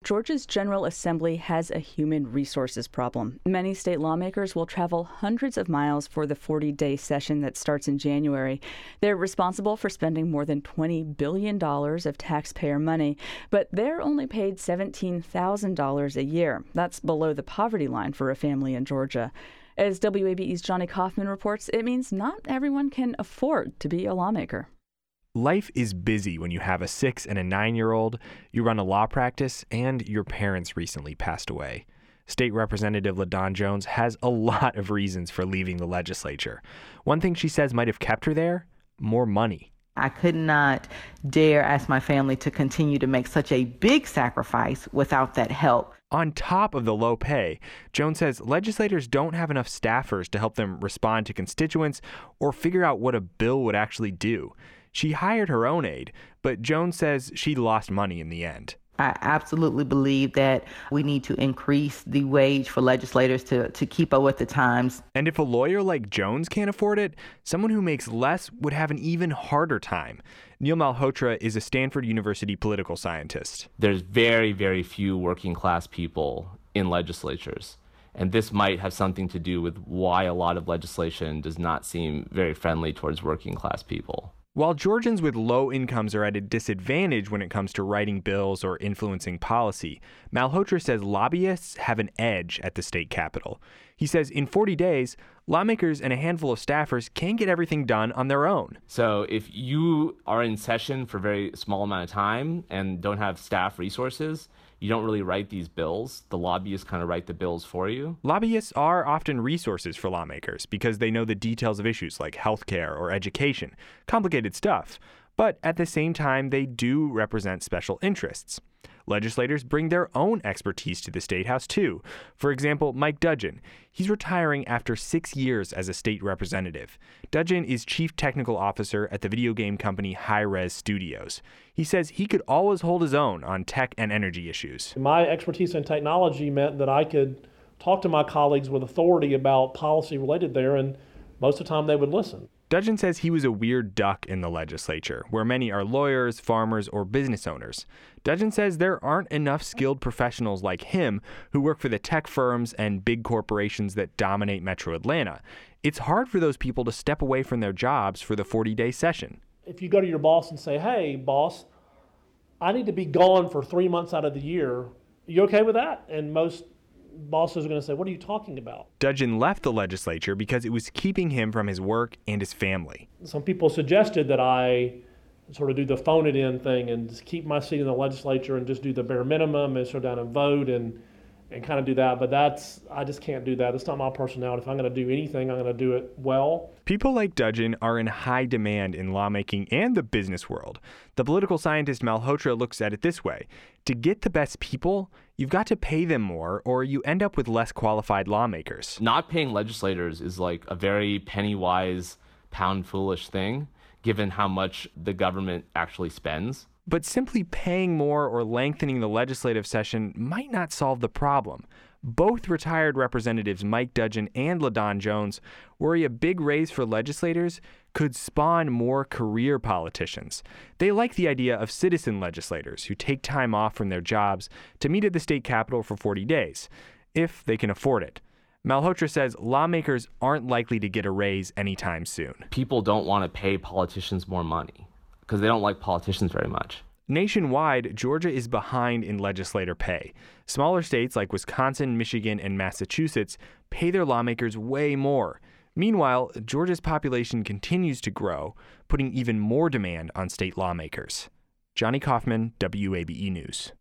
Georgia's General Assembly has a human resources problem. Many state lawmakers will travel hundreds of miles for the 40-day session that starts in January. They're responsible for spending more than $20 billion of taxpayer money, but they're only paid $17,000 a year. That's below the poverty line for a family in Georgia. As WABE's Johnny Kaufman reports, it means not everyone can afford to be a lawmaker. Life is busy when you have a 6 and a 9-year-old, you run a law practice, and your parents recently passed away. State Representative LaDawn Jones has a lot of reasons for leaving the legislature. One thing she says might have kept her there: more money. I could not dare ask my family to continue to make such a big sacrifice without that help. On top of the low pay, Jones says legislators don't have enough staffers to help them respond to constituents or figure out what a bill would actually do. She hired her own aide, but Jones says she lost money in the end. I absolutely believe that we need to increase the wage for legislators to keep up with the times. And if a lawyer like Jones can't afford it, someone who makes less would have an even harder time. Neil Malhotra is a Stanford University political scientist. There's very, very few working class people in legislatures. And this might have something to do with why a lot of legislation does not seem very friendly towards working class people. While Georgians with low incomes are at a disadvantage when it comes to writing bills or influencing policy, Malhotra says lobbyists have an edge at the state capitol. He says in 40 days, lawmakers and a handful of staffers can get everything done on their own. So if you are in session for a very small amount of time and don't have staff resources, you don't really write these bills. The lobbyists kind of write the bills for you. Lobbyists are often resources for lawmakers because they know the details of issues like healthcare or education, complicated stuff. But at the same time, they do represent special interests. Legislators bring their own expertise to the State House, too. For example, Mike Dudgeon. He's retiring after 6 years as a state representative. Dudgeon is chief technical officer at the video game company Hi-Rez Studios. He says he could always hold his own on tech and energy issues. My expertise in technology meant that I could talk to my colleagues with authority about policy related there, and most of the time they would listen. Dudgeon says he was a weird duck in the legislature, where many are lawyers, farmers, or business owners. Dudgeon says there aren't enough skilled professionals like him who work for the tech firms and big corporations that dominate Metro Atlanta. It's hard for those people to step away from their jobs for the 40-day session. If you go to your boss and say, "Hey, boss, I need to be gone for 3 months out of the year. Are you okay with that?" And most bosses are going to say, "What are you talking about?" Dudgeon left the legislature because it was keeping him from his work and his family. Some people suggested that I sort of do the phone it in thing and just keep my seat in the legislature and just do the bare minimum and sit down and vote and kind of do that. But I just can't do that. It's not my personality. If I'm going to do anything, I'm going to do it well. People like Dudgeon are in high demand in lawmaking and the business world. The political scientist Malhotra looks at it this way. To get the best people, you've got to pay them more, or you end up with less qualified lawmakers. Not paying legislators is like a very penny-wise, pound-foolish thing, given how much the government actually spends. But simply paying more or lengthening the legislative session might not solve the problem. Both retired representatives Mike Dudgeon and LaDawn Jones worry a big raise for legislators could spawn more career politicians. They like the idea of citizen legislators who take time off from their jobs to meet at the state capitol for 40 days, if they can afford it. Malhotra says lawmakers aren't likely to get a raise anytime soon. People don't want to pay politicians more money because they don't like politicians very much. Nationwide, Georgia is behind in legislator pay. Smaller states like Wisconsin, Michigan, and Massachusetts pay their lawmakers way more. Meanwhile, Georgia's population continues to grow, putting even more demand on state lawmakers. Johnny Kaufman, WABE News.